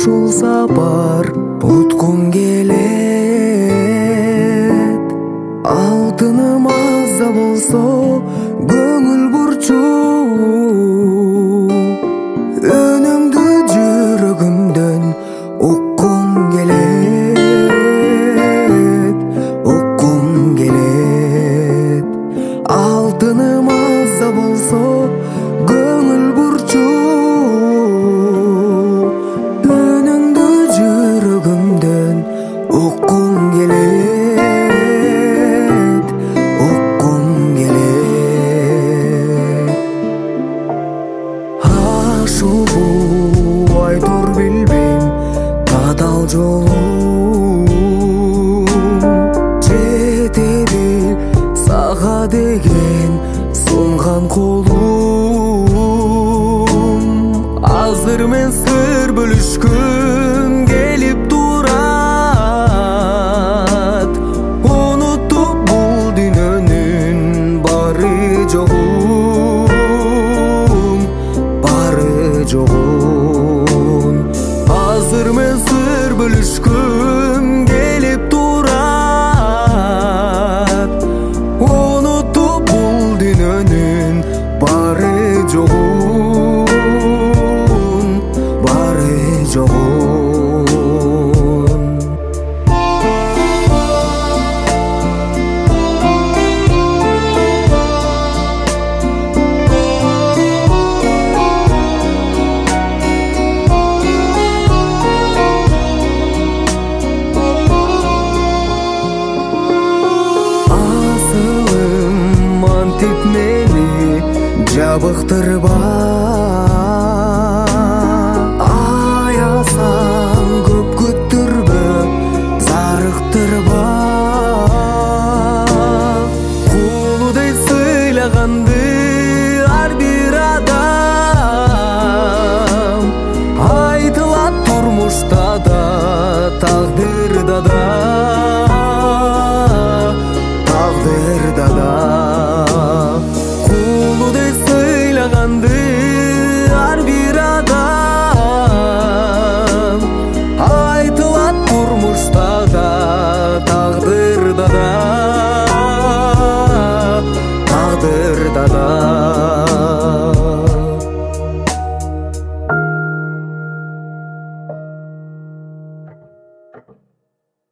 ушул сапар буткум келет. Алтыным аз да болсо көңүл бурчу, үнүңдү жүрөгүмдөн уккум келет, уккум келет. Алтыным аз да болсо көңүл бурчу, үнүңдү жүрөгүмдөн уккум келет, уккум келет. Ашуубу айтор билбейм татал жолум, жетеби сага деген сунган колум. Азыр мен сыр бөлүшкүм келип турат, унутуп бул дүйнөнүн бары жогун, бары жогун. Азыр мен сыр бөлүшкүм